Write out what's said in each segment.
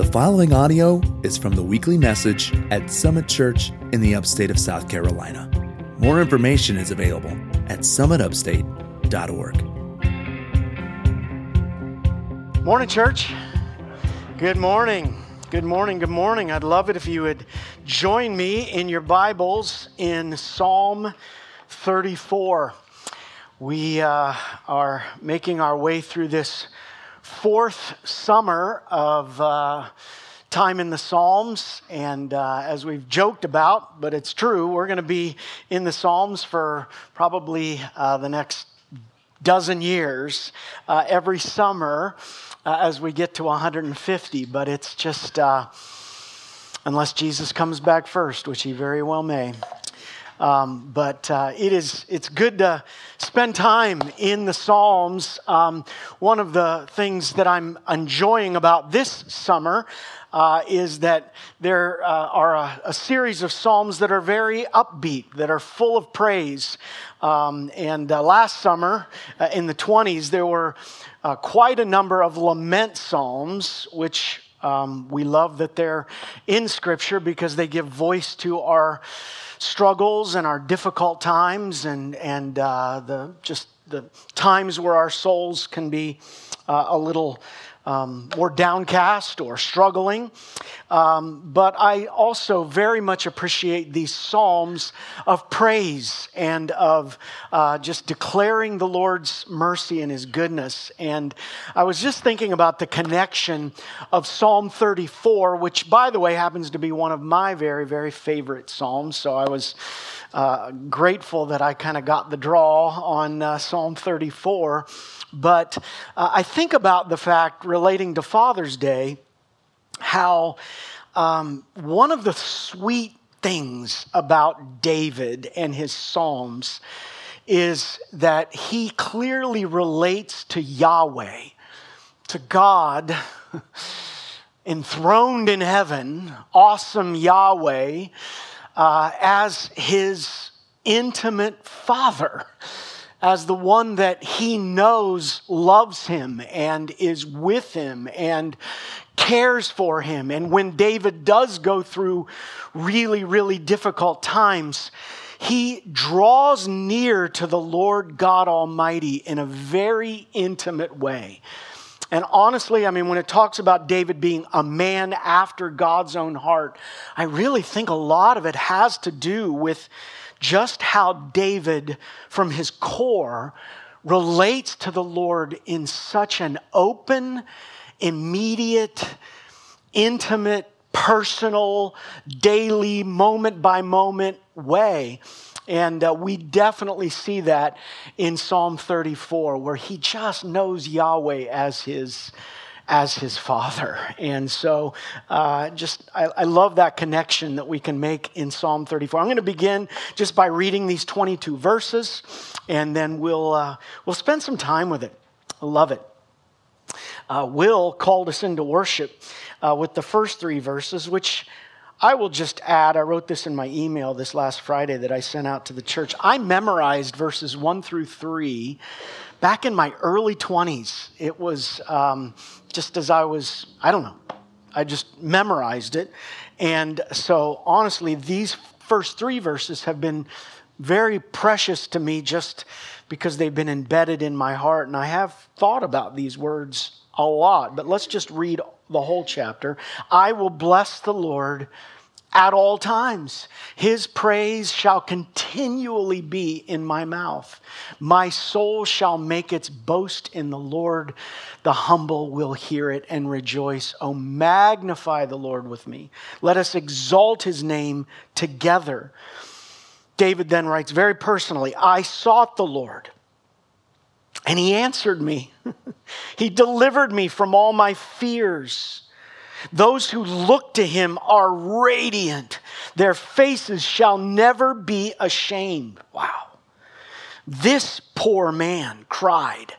The following audio is from the weekly message at Summit Church in the upstate of South Carolina. More information is available at summitupstate.org. Morning, church. Good morning. Good morning. Good morning. I'd love it if you would join me in your Bibles in Psalm 34. We are making our way through this fourth summer of time in the Psalms, and as we've joked about, but it's true, we're going to be in the Psalms for probably the next dozen years every summer as we get to 150, but it's just unless Jesus comes back first, which he very well may. But it's good to spend time in the Psalms. One of the things that I'm enjoying about this summer is that there are a series of Psalms that are very upbeat, that are full of praise. And last summer, in the 20s, there were quite a number of lament Psalms, which we love that they're in Scripture because they give voice to our struggles and our difficult times and the times where our souls can be a little more downcast or struggling. But I also very much appreciate these psalms of praise and of just declaring the Lord's mercy and His goodness. And I was just thinking about the connection of Psalm 34, which, by the way, happens to be one of my very, very favorite psalms. So I was grateful that I kind of got the draw on Psalm 34. But I think about the fact relating to Father's Day, how one of the sweet things about David and his Psalms is that he clearly relates to Yahweh, to God enthroned in heaven, awesome Yahweh, as his intimate father, as the one that he knows loves him and is with him and cares for him. And when David does go through really, really difficult times, he draws near to the Lord God Almighty in a very intimate way. And honestly, I mean, when it talks about David being a man after God's own heart, I really think a lot of it has to do with just how David, from his core, relates to the Lord in such an open, immediate, intimate, personal, daily, moment-by-moment way. And we definitely see that in Psalm 34, where he just knows Yahweh as his father. And so I love that connection that we can make in Psalm 34. I'm going to begin just by reading these 22 verses, and then we'll spend some time with it. I love it. Will called us into worship with the first three verses, which I will just add. I wrote this in my email this last Friday that I sent out to the church. I memorized verses 1 through 3 back in my early 20s. It was just as I just memorized it. And so honestly, these first three verses have been very precious to me just because they've been embedded in my heart. And I have thought about these words a lot, but let's just read the whole chapter. I will bless the Lord at all times. His praise shall continually be in my mouth. My soul shall make its boast in the Lord. The humble will hear it and rejoice. Oh, magnify the Lord with me. Let us exalt his name together. David then writes very personally, I sought the Lord, and he answered me. He delivered me from all my fears. Those who look to him are radiant. Their faces shall never be ashamed. Wow. This poor man cried,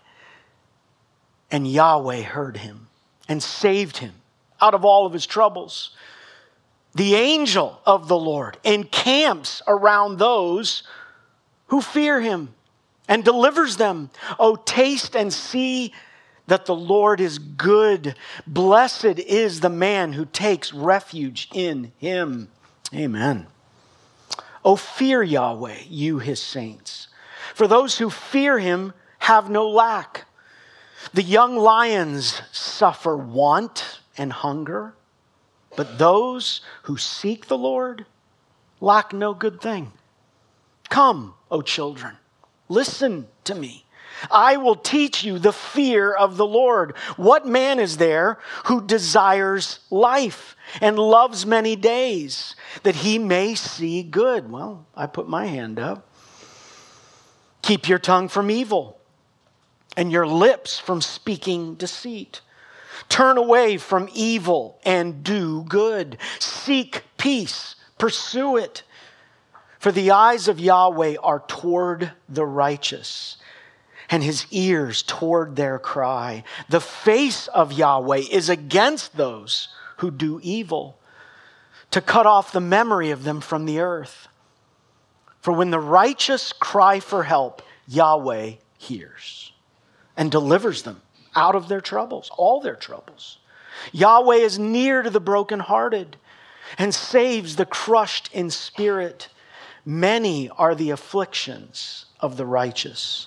and Yahweh heard him and saved him out of all of his troubles. The angel of the Lord encamps around those who fear him and delivers them. Oh, taste and see that the Lord is good. Blessed is the man who takes refuge in him. Amen. Oh, fear Yahweh, you his saints. For those who fear him have no lack. The young lions suffer want and hunger, but those who seek the Lord lack no good thing. Come, O children, listen to me. I will teach you the fear of the Lord. What man is there who desires life and loves many days, that he may see good? Well, I put my hand up. Keep your tongue from evil and your lips from speaking deceit. Turn away from evil and do good. Seek peace, pursue it. For the eyes of Yahweh are toward the righteous, and his ears toward their cry. The face of Yahweh is against those who do evil, to cut off the memory of them from the earth. For when the righteous cry for help, Yahweh hears and delivers them out of their troubles, all their troubles. Yahweh is near to the brokenhearted and saves the crushed in spirit. Many are the afflictions of the righteous.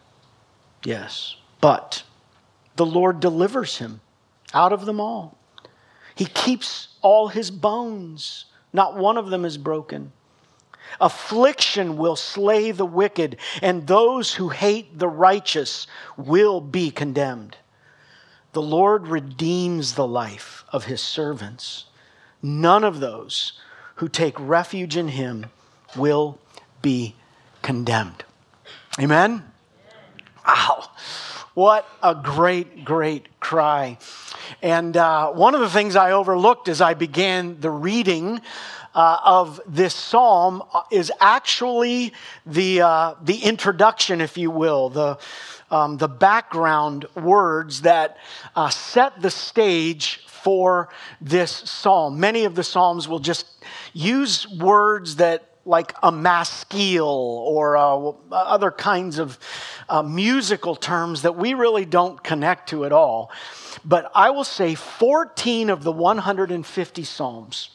Yes, but the Lord delivers him out of them all. He keeps all his bones. Not one of them is broken. Affliction will slay the wicked, and those who hate the righteous will be condemned. The Lord redeems the life of his servants. None of those who take refuge in him will be condemned. Amen? Wow. What a great, great cry. And one of the things I overlooked as I began the reading of this psalm is actually the introduction, if you will, the background words that set the stage for this psalm. Many of the psalms will just use words that like a maskil or other kinds of musical terms that we really don't connect to at all. But I will say 14 of the 150 psalms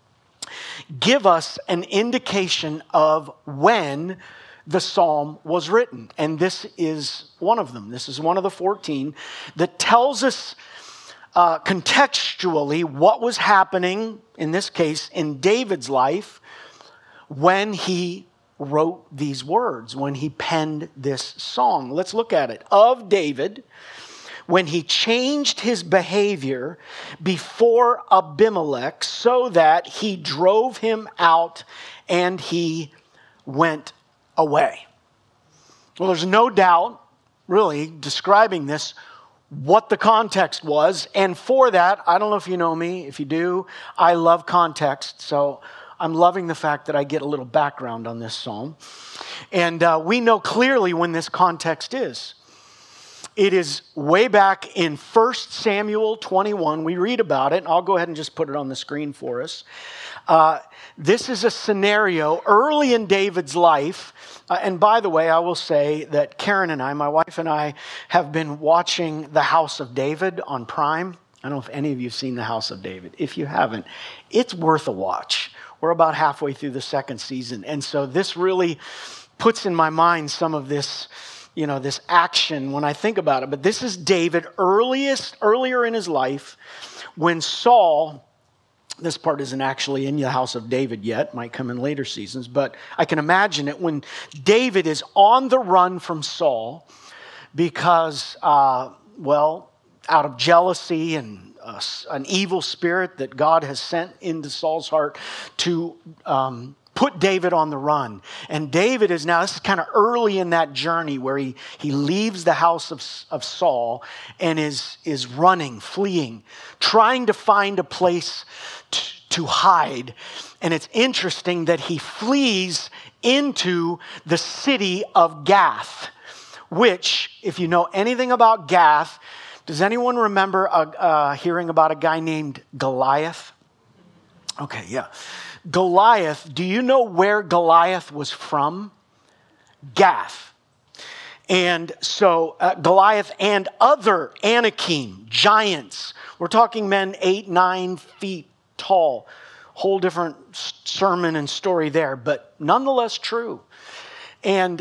give us an indication of when the psalm was written. And this is one of them. This is one of the 14 that tells us contextually what was happening, in this case, in David's life when he wrote these words, when he penned this song. Let's look at it. Of David, when he changed his behavior before Abimelech so that he drove him out and he went away. Well, there's no doubt, really, describing this, what the context was. And for that, I don't know if you know me. If you do, I love context. So I'm loving the fact that I get a little background on this psalm. And we know clearly when this context is. It is way back in 1 Samuel 21. We read about it. And I'll go ahead and just put it on the screen for us. This is a scenario early in David's life. And by the way, I will say that Karen and I, my wife and I, have been watching The House of David on Prime. I don't know if any of you have seen The House of David. If you haven't, it's worth a watch. We're about halfway through the second season. And so this really puts in my mind some of this, this action when I think about it. But this is David earlier in his life when Saul, this part isn't actually in the House of David yet, might come in later seasons, but I can imagine it when David is on the run from Saul because, out of jealousy and an evil spirit that God has sent into Saul's heart to put David on the run. And David is now, this is kind of early in that journey where he leaves the house of Saul and is running, fleeing, trying to find a place to hide. And it's interesting that he flees into the city of Gath, which, if you know anything about Gath, does anyone remember hearing about a guy named Goliath? Okay, yeah. Goliath, do you know where Goliath was from? Gath. And so Goliath and other Anakim, giants, we're talking men 8-9 feet tall. Whole different sermon and story there, but nonetheless true. And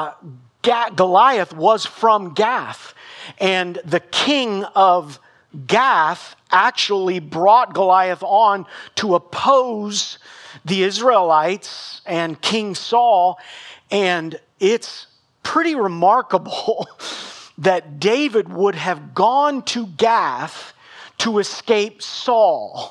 Goliath was from Gath. And the king of Gath actually brought Goliath on to oppose the Israelites and King Saul. And it's pretty remarkable that David would have gone to Gath to escape Saul.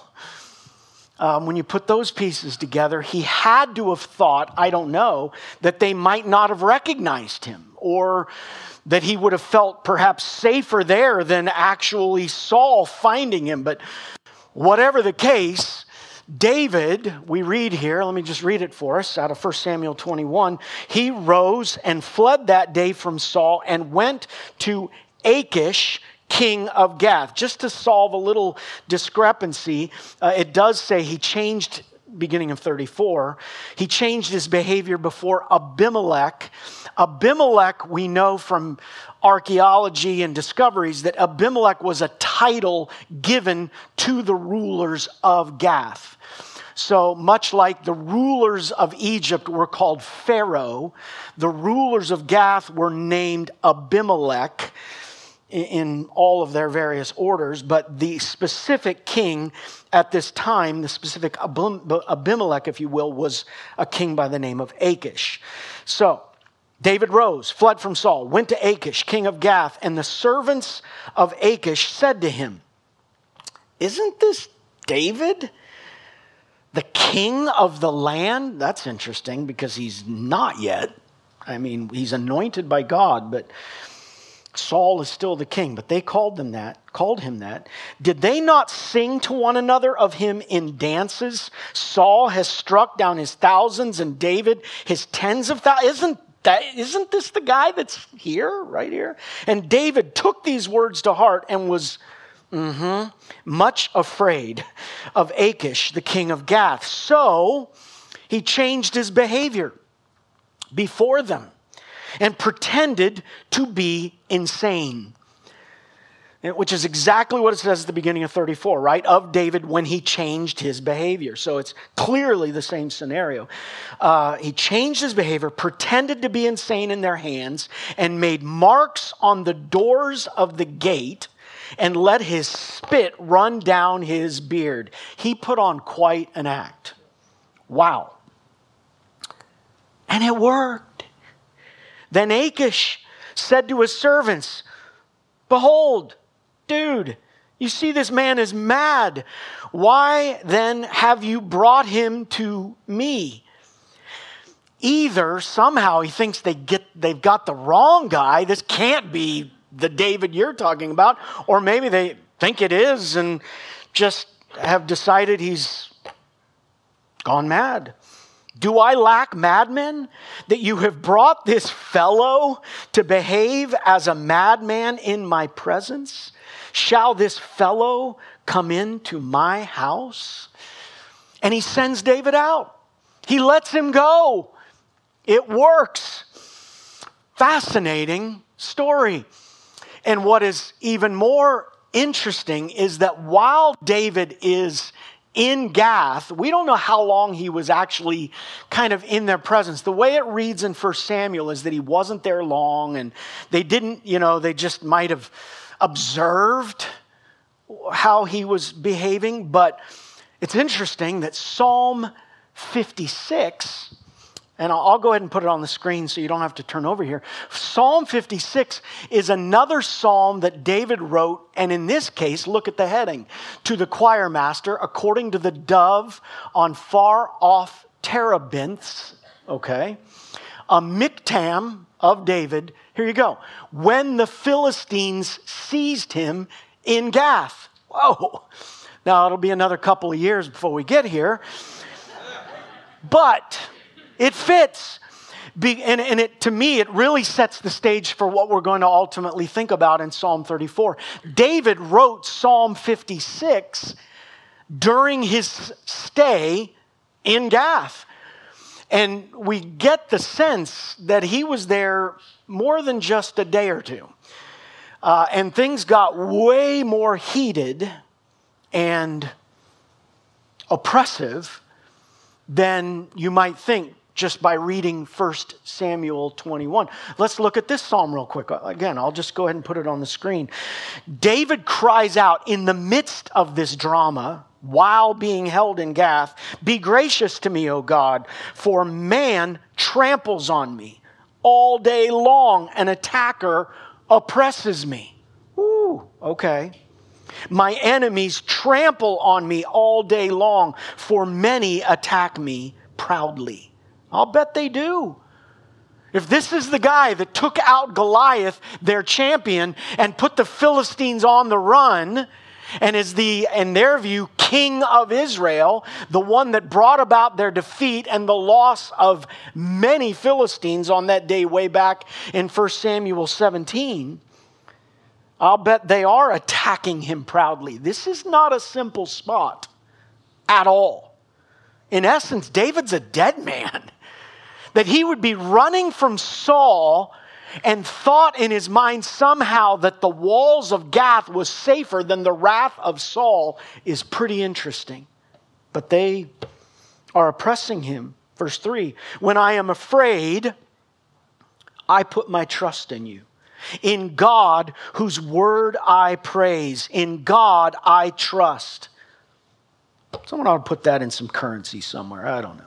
When you put those pieces together, he had to have thought, I don't know, that they might not have recognized him, or that he would have felt perhaps safer there than actually Saul finding him. But whatever the case, David, we read here, let me just read it for us out of 1 Samuel 21. He rose and fled that day from Saul and went to Achish, king of Gath. Just to solve a little discrepancy, it does say he changed, beginning of 34, he changed his behavior before Abimelech. Abimelech, we know from archaeology and discoveries that Abimelech was a title given to the rulers of Gath. So much like the rulers of Egypt were called Pharaoh, the rulers of Gath were named Abimelech in all of their various orders, but the specific king at this time, the specific Abimelech, if you will, was a king by the name of Achish. So David rose, fled from Saul, went to Achish, king of Gath, and the servants of Achish said to him, "Isn't this David, the king of the land?" That's interesting because he's not yet. I mean, he's anointed by God, but Saul is still the king. But they called him that. "Did they not sing to one another of him in dances? Saul has struck down his thousands and David his tens of thousands. Isn't this the guy that's here, right here?" And David took these words to heart and was much afraid of Achish, the king of Gath. So he changed his behavior before them and pretended to be insane, which is exactly what it says at the beginning of 34, right? Of David when he changed his behavior. So it's clearly the same scenario. He changed his behavior, pretended to be insane in their hands, and made marks on the doors of the gate and let his spit run down his beard. He put on quite an act. Wow. And it worked. Then Achish said to his servants, "Behold, dude, you see this man is mad. Why then have you brought him to me?" Either somehow he thinks they've got the wrong guy. This can't be the David you're talking about. Or maybe they think it is and just have decided he's gone mad. "Do I lack madmen that you have brought this fellow to behave as a madman in my presence? Shall this fellow come into my house?" And he sends David out. He lets him go. It works. Fascinating story. And what is even more interesting is that while David is in Gath, we don't know how long he was actually kind of in their presence. The way it reads in 1 Samuel is that he wasn't there long, and they didn't, they just might have observed how he was behaving. But it's interesting that Psalm 56, and I'll go ahead and put it on the screen so you don't have to turn over here. Psalm 56 is another psalm that David wrote, and in this case, look at the heading, "To the choir master, according to the dove on far off terebinths," okay? A miktam of David. Here you go. "When the Philistines seized him in Gath." Whoa. Now, it'll be another couple of years before we get here. But it fits. And to me, it really sets the stage for what we're going to ultimately think about in Psalm 34. David wrote Psalm 56 during his stay in Gath. And we get the sense that he was there more than just a day or two. And things got way more heated and oppressive than you might think just by reading 1 Samuel 21. Let's look at this psalm real quick. Again, I'll just go ahead and put it on the screen. David cries out in the midst of this drama while being held in Gath, "Be gracious to me, O God, for man tramples on me. All day long an attacker oppresses me." Ooh, okay. "My enemies trample on me all day long, for many attack me proudly." I'll bet they do. If this is the guy that took out Goliath, their champion, and put the Philistines on the run, and is the, in their view, king of Israel, the one that brought about their defeat and the loss of many Philistines on that day way back in 1 Samuel 17, I'll bet they are attacking him proudly. This is not a simple spot at all. In essence, David's a dead man. That he would be running from Saul and thought in his mind somehow that the walls of Gath was safer than the wrath of Saul is pretty interesting. But they are oppressing him. Verse 3, "When I am afraid, I put my trust in you. In God, whose word I praise. In God I trust." Someone ought to put that in some currency somewhere. I don't know.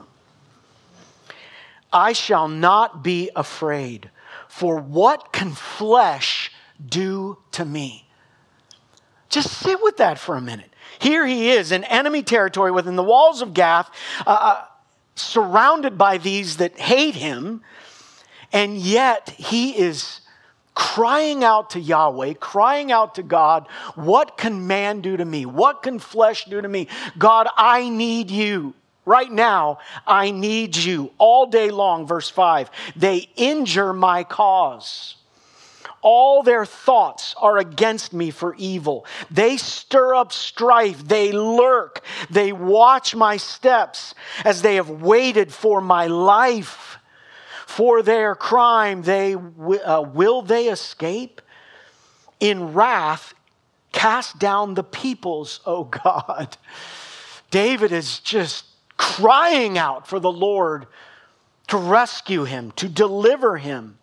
"I shall not be afraid, for what can flesh do to me?" Just sit with that for a minute. Here he is in enemy territory within the walls of Gath, surrounded by these that hate him, and yet he is crying out to Yahweh, crying out to God, "What can man do to me? What can flesh do to me? God, I need you. Right now, I need you all day long." Verse 5, "They injure my cause. All their thoughts are against me for evil. They stir up strife. They lurk. They watch my steps as they have waited for my life. For their crime, will they escape? In wrath, cast down the peoples, O God." David is just crying out for the Lord to rescue him, to deliver him.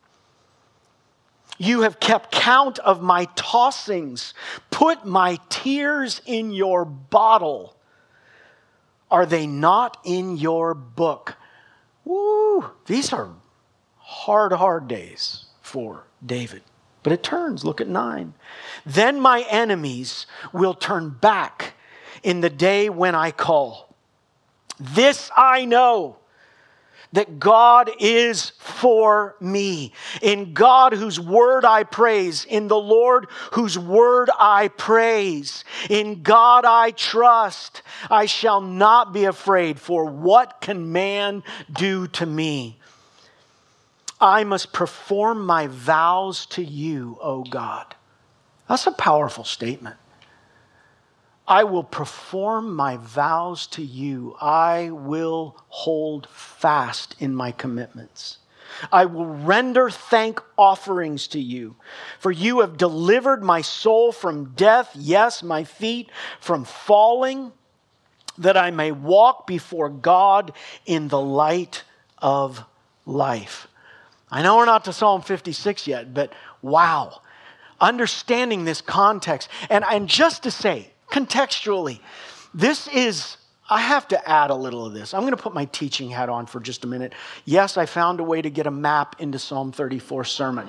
"You have kept count of my tossings. Put my tears in your bottle. Are they not in your book?" Woo! These are hard days for David. But it turns. Look at 9. "Then my enemies will turn back in the day when I call. This I know, that God is for me. In God whose word I praise. In the Lord whose word I praise. In God I trust. I shall not be afraid, for what can man do to me? I must perform my vows to you, O God." That's a powerful statement. "I will perform my vows to you. I will hold fast in my commitments. I will render thank offerings to you. For you have delivered my soul from death, yes, my feet from falling, that I may walk before God in the light of life." I know we're not to Psalm 56 yet, but wow. Understanding this context. And just to say, contextually, this is, I have to add a little of this. I'm going to put my teaching hat on for just a minute. Yes, I found a way to get a map into Psalm 34 sermon.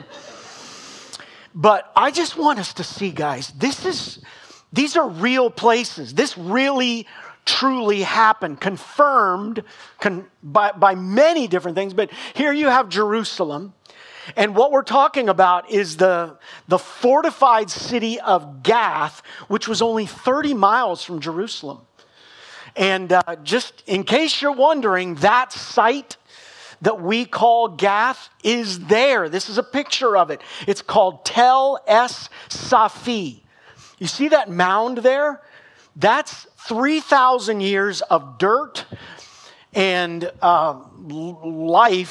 But I just want us to see, guys, these are real places. This really, truly happened, confirmed by many different things. But here you have Jerusalem. And what we're talking about is the fortified city of Gath, which was only 30 miles from Jerusalem. And just in case you're wondering, that site that we call Gath is there. This is a picture of it. It's called Tel Es Safi. You see that mound there? That's 3,000 years of dirt and life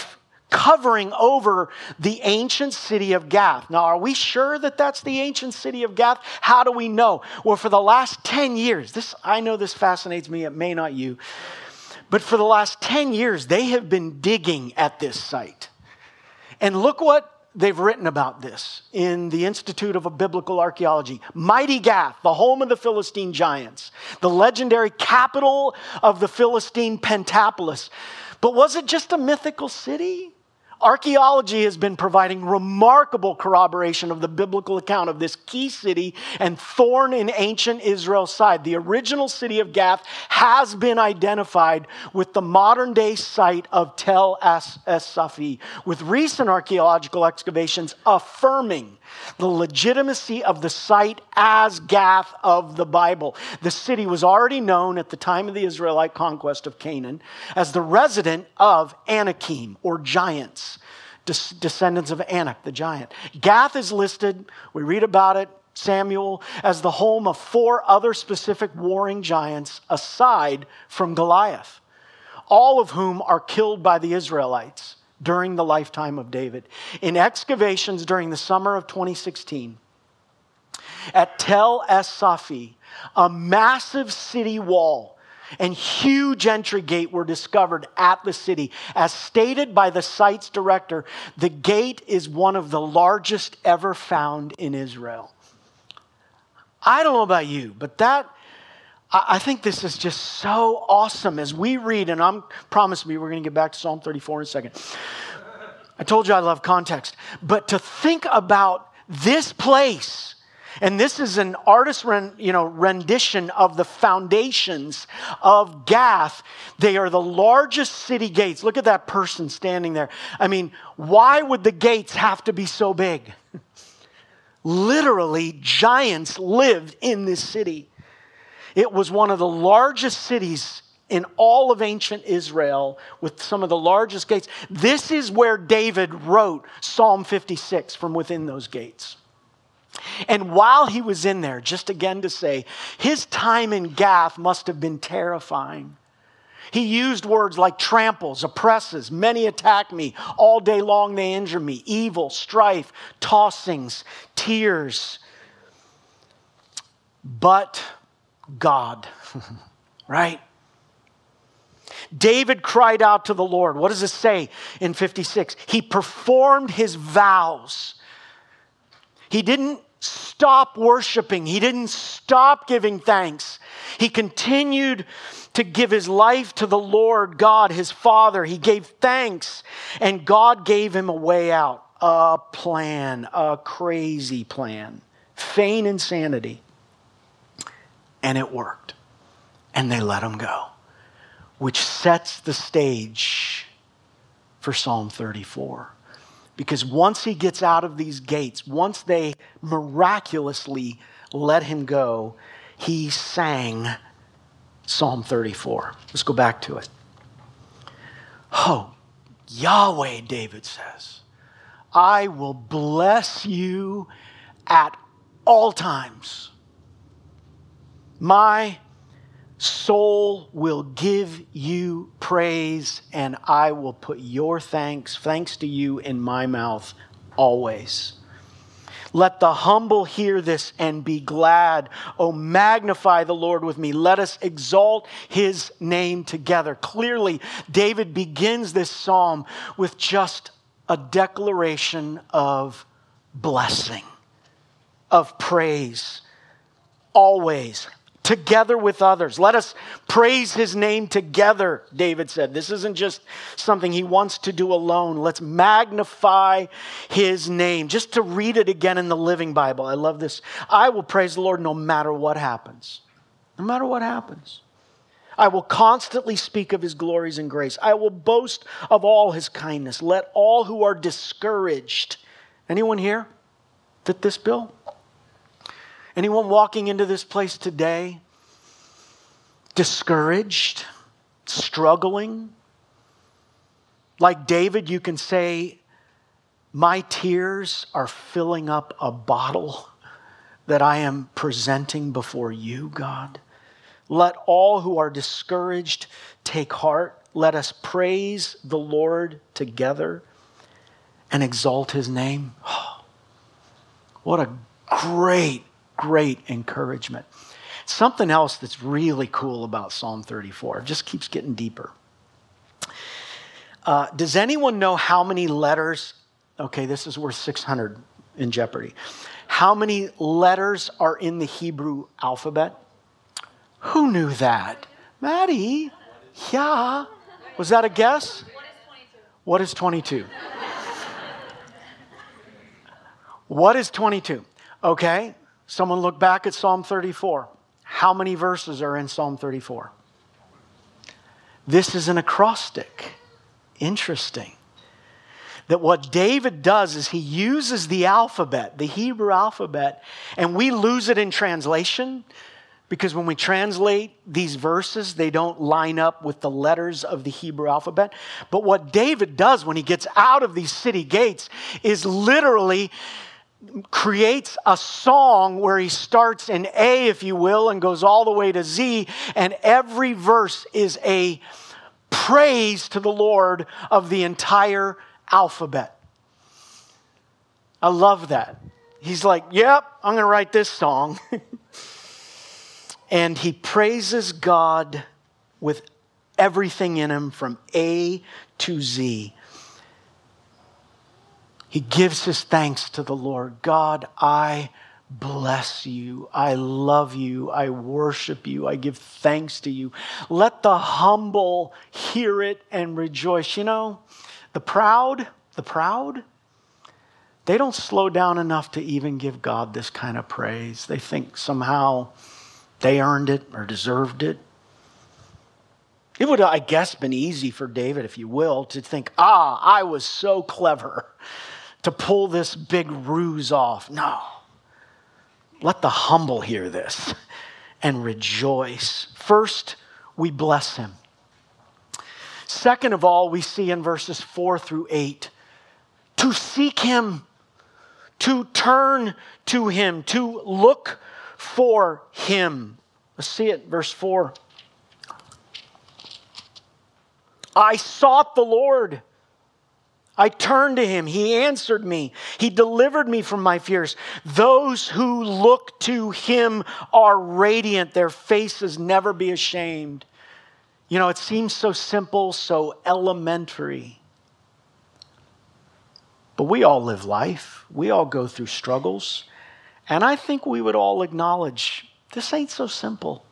covering over the ancient city of Gath. Now, are we sure that that's the ancient city of Gath? How do we know? Well, for the last 10 years, I know this fascinates me, it may not you, but for the last 10 years, they have been digging at this site. And look what they've written about this in the Institute of Biblical Archaeology. Mighty Gath, the home of the Philistine giants, the legendary capital of the Philistine Pentapolis. But was it just a mythical city? Archaeology has been providing remarkable corroboration of the biblical account of this key city and thorn in ancient Israel's side. The original city of Gath has been identified with the modern-day site of Tel Es-Safi, with recent archaeological excavations affirming the legitimacy of the site as Gath of the Bible. The city was already known at the time of the Israelite conquest of Canaan as the resident of Anakim, or giants, descendants of Anak, the giant. Gath is listed, we read about it, Samuel, as the home of 4 other specific warring giants aside from Goliath, all of whom are killed by the Israelites during the lifetime of David. In excavations during the summer of 2016, at Tel Es-Safi, a massive city wall and huge entry gate were discovered at the city. As stated by the site's director, the gate is one of the largest ever found in Israel. I don't know about you, but I think this is just so awesome as we read, and promise me we're going to get back to Psalm 34 in a second. I told you I love context. But to think about this place, and this is an artist's rendition of the foundations of Gath. They are the largest city gates. Look at that person standing there. I mean, why would the gates have to be so big? Literally, giants lived in this city. It was one of the largest cities in all of ancient Israel with some of the largest gates. This is where David wrote Psalm 56 from within those gates. And while he was in there, just again to say, his time in Gath must have been terrifying. He used words like tramples, oppresses, many attack me, all day long they injure me, evil, strife, tossings, tears. But God, right? David cried out to the Lord. What does it say in 56? He performed his vows. He didn't stop worshiping. He didn't stop giving thanks. He continued to give his life to the Lord God, his Father. He gave thanks, and God gave him a way out, a plan, a crazy plan, feign insanity. And it worked. And they let him go, which sets the stage for Psalm 34. Because once he gets out of these gates, once they miraculously let him go, he sang Psalm 34. Let's go back to it. Oh, Yahweh, David says, I will bless you at all times. My soul will give you praise, and I will put your thanks to you in my mouth always. Let the humble hear this and be glad. Oh, magnify the Lord with me. Let us exalt his name together. Clearly, David begins this psalm with just a declaration of blessing, of praise, always, together with others. Let us praise his name together, David said. This isn't just something he wants to do alone. Let's magnify his name. Just to read it again in the Living Bible. I love this. I will praise the Lord no matter what happens. No matter what happens. I will constantly speak of his glories and grace. I will boast of all his kindness. Let all who are discouraged. Anyone here fit this bill? Anyone walking into this place today discouraged, struggling? Like David, you can say, my tears are filling up a bottle that I am presenting before you, God. Let all who are discouraged take heart. Let us praise the Lord together. and exalt his name. Oh, what a great, great encouragement. Something else that's really cool about Psalm 34, it just keeps getting deeper. Does anyone know how many letters, okay, this is worth 600 in Jeopardy. How many letters are in the Hebrew alphabet? Who knew that? Maddie? Yeah. Was that a guess? What is 22? What is 22? Okay, someone look back at Psalm 34. How many verses are in Psalm 34? This is an acrostic. Interesting. That what David does is he uses the alphabet, the Hebrew alphabet, and we lose it in translation because when we translate these verses, they don't line up with the letters of the Hebrew alphabet. But what David does when he gets out of these city gates is literally creates a song where he starts in A, if you will, and goes all the way to Z, and every verse is a praise to the Lord of the entire alphabet. I love that. He's like, yep, I'm going to write this song. And he praises God with everything in him from A to Z. He gives his thanks to the Lord. God, I bless you. I love you. I worship you. I give thanks to you. Let the humble hear it and rejoice. You know, the proud, they don't slow down enough to even give God this kind of praise. They think somehow they earned it or deserved it. It would, I guess, been easy for David, if you will, to think, I was so clever to pull this big ruse off. No. Let the humble hear this and rejoice. First, we bless him. Second of all, we see in verses 4 through 8, to seek him, to turn to him, to look for him. Let's see it, verse 4. I sought the Lord. I turned to him. He answered me. He delivered me from my fears. Those who look to him are radiant. Their faces never be ashamed. You know, it seems so simple, so elementary. But we all live life. We all go through struggles. And I think we would all acknowledge this ain't so simple.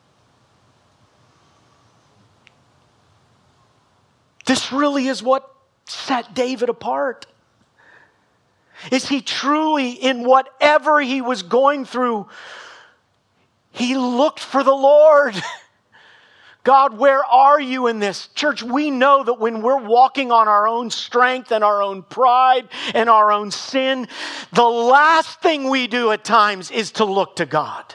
This really is what set David apart. Is he truly, in whatever he was going through, he looked for the Lord? God, where are you in this? Church, we know that when we're walking on our own strength and our own pride and our own sin, the last thing we do at times is to look to God.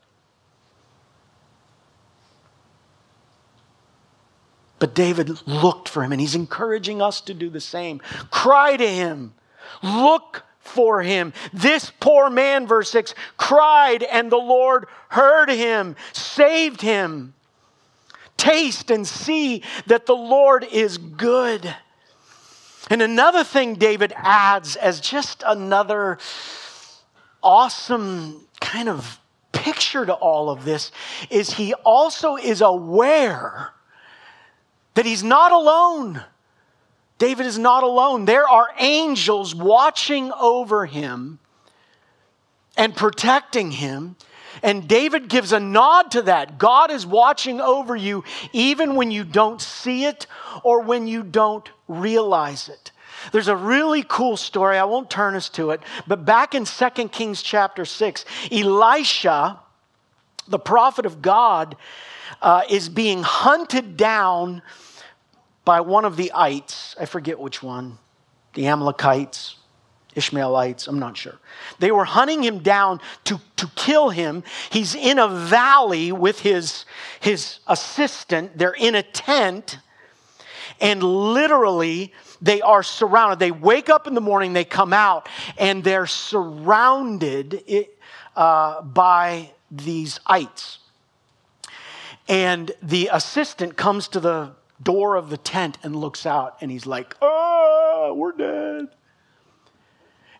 But David looked for him, and he's encouraging us to do the same. Cry to him. Look for him. This poor man, verse 6, cried, and the Lord heard him, saved him. Taste and see that the Lord is good. And another thing David adds as just another awesome kind of picture to all of this is he also is aware that he's not alone. David is not alone. There are angels watching over him and protecting him. And David gives a nod to that. God is watching over you even when you don't see it or when you don't realize it. There's a really cool story. I won't turn us to it. But back in 2 Kings chapter 6, Elisha, the prophet of God, is being hunted down by one of the ites. I forget which one. The Amalekites, Ishmaelites, I'm not sure. They were hunting him down to kill him. He's in a valley with his assistant. They're in a tent. And literally, they are surrounded. They wake up in the morning, they come out, and they're surrounded by these ites. And the assistant comes to the door of the tent and looks out, and he's like, oh, we're dead.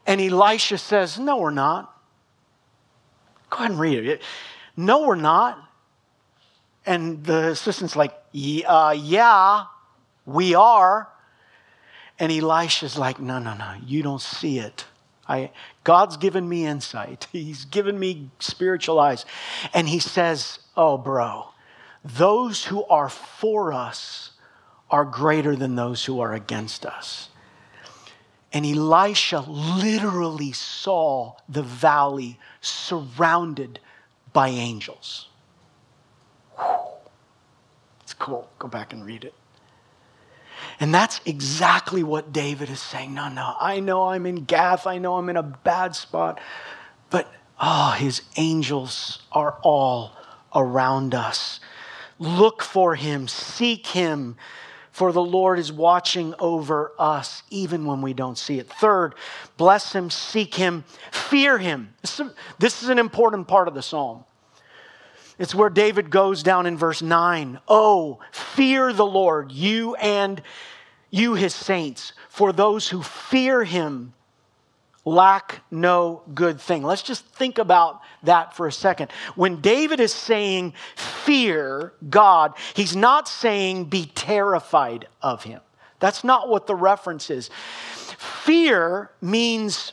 And Elisha says, no, we're not. Go ahead and read it. No, we're not. And the assistant's like, yeah, we are. And Elisha's like, no, you don't see it. God's given me insight. He's given me spiritual eyes. And he says, oh, bro, those who are for us are greater than those who are against us. And Elisha literally saw the valley surrounded by angels. Whew. It's cool. Go back and read it. And that's exactly what David is saying. No, I know I'm in Gath. I know I'm in a bad spot. But, his angels are all around us. Look for him. Seek him. For the Lord is watching over us, even when we don't see it. Third, bless him, seek him, fear him. This is an important part of the psalm. It's where David goes down in verse 9. Oh, fear the Lord, you and you, his saints, for those who fear him lack no good thing. Let's just think about that for a second. When David is saying fear God, he's not saying be terrified of him. That's not what the reference is. Fear means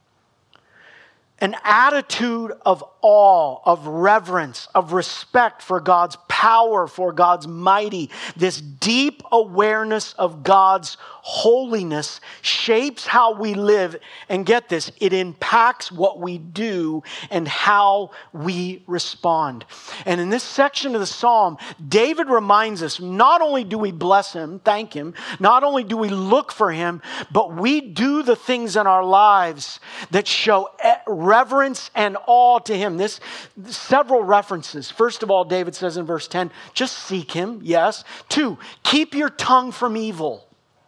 an attitude of awe, of reverence, of respect for God's power, for God's mighty. This deep awareness of God's holiness shapes how we live. And get this, it impacts what we do and how we respond. And in this section of the psalm, David reminds us, not only do we bless him, thank him, not only do we look for him, but we do the things in our lives that show reverence and awe to him. This several references. First of all, David says in verse 10, just seek him, yes. 2, keep your tongue from evil.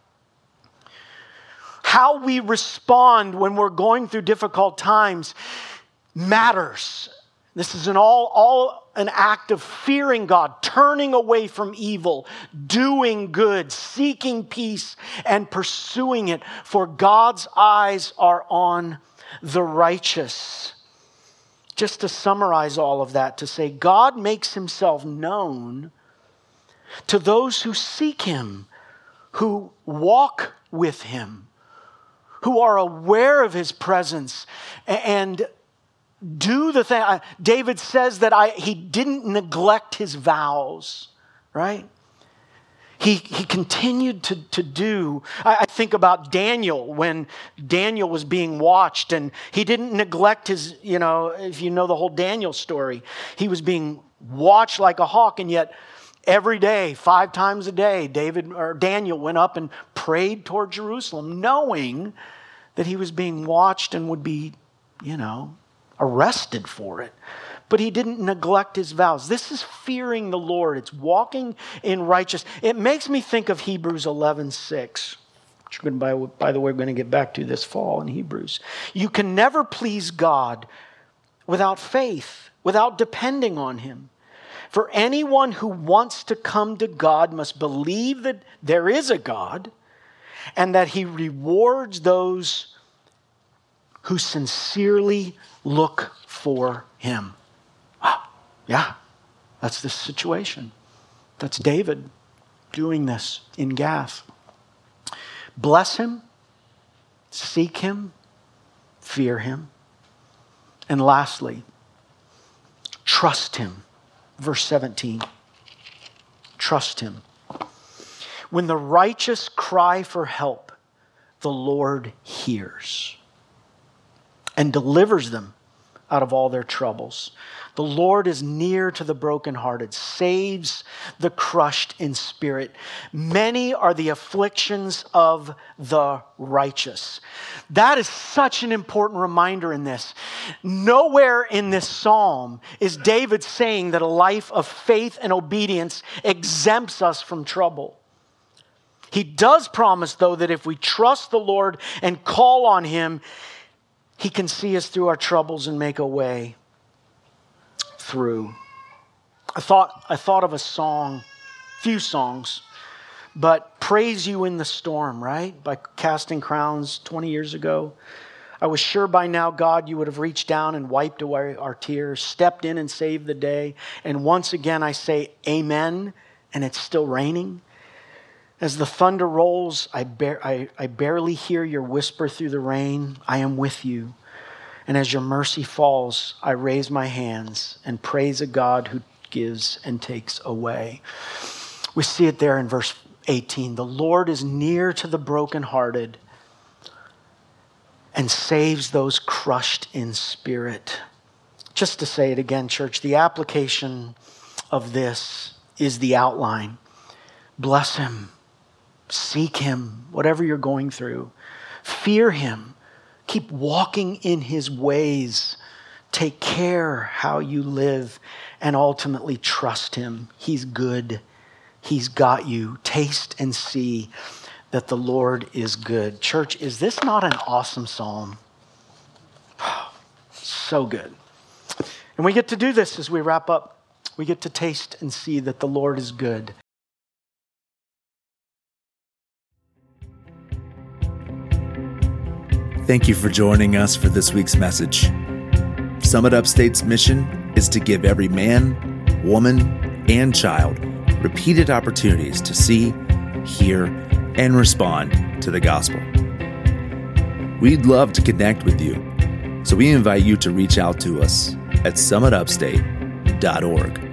How we respond when we're going through difficult times matters. This is all an act of fearing God, turning away from evil, doing good, seeking peace, and pursuing it. For God's eyes are on the righteous. Just to summarize all of that, to say God makes himself known to those who seek him, who walk with him, who are aware of his presence and do the thing. David says that he didn't neglect his vows, right? He continued to do. I think about Daniel, when Daniel was being watched, and he didn't neglect his, if you know the whole Daniel story, he was being watched like a hawk, and yet every day, 5 times a day, Daniel went up and prayed toward Jerusalem, knowing that he was being watched and would be, arrested for it. But he didn't neglect his vows. This is fearing the Lord. It's walking in righteousness. It makes me think of Hebrews 11:6, which by the way, we're going to get back to this fall in Hebrews. You can never please God without faith, without depending on him. For anyone who wants to come to God must believe that there is a God and that he rewards those who sincerely look for him. Yeah, that's the situation. That's David doing this in Gath. Bless him, seek him, fear him. And lastly, trust him. Verse 17. Trust him. When the righteous cry for help, the Lord hears and delivers them out of all their troubles. The Lord is near to the brokenhearted, saves the crushed in spirit. Many are the afflictions of the righteous. That is such an important reminder in this. Nowhere in this psalm is David saying that a life of faith and obedience exempts us from trouble. He does promise, though, that if we trust the Lord and call on him, he can see us through our troubles and make a way through. I thought of a song, few songs, but Praise You in the Storm, right? By Casting Crowns 20 years ago. I was sure by now, God, you would have reached down and wiped away our tears, stepped in and saved the day. And once again, I say amen, and it's still raining. As the thunder rolls, I barely hear your whisper through the rain. I am with you. And as your mercy falls, I raise my hands and praise a God who gives and takes away. We see it there in verse 18. The Lord is near to the brokenhearted and saves those crushed in spirit. Just to say it again, church, the application of this is the outline. Bless him. Seek him, whatever you're going through. Fear him. Keep walking in his ways. Take care how you live, and ultimately trust him. He's good. He's got you. Taste and see that the Lord is good. Church, is this not an awesome psalm? So good. And we get to do this as we wrap up. We get to taste and see that the Lord is good. Thank you for joining us for this week's message. Summit Upstate's mission is to give every man, woman, and child repeated opportunities to see, hear, and respond to the gospel. We'd love to connect with you, so we invite you to reach out to us at summitupstate.org.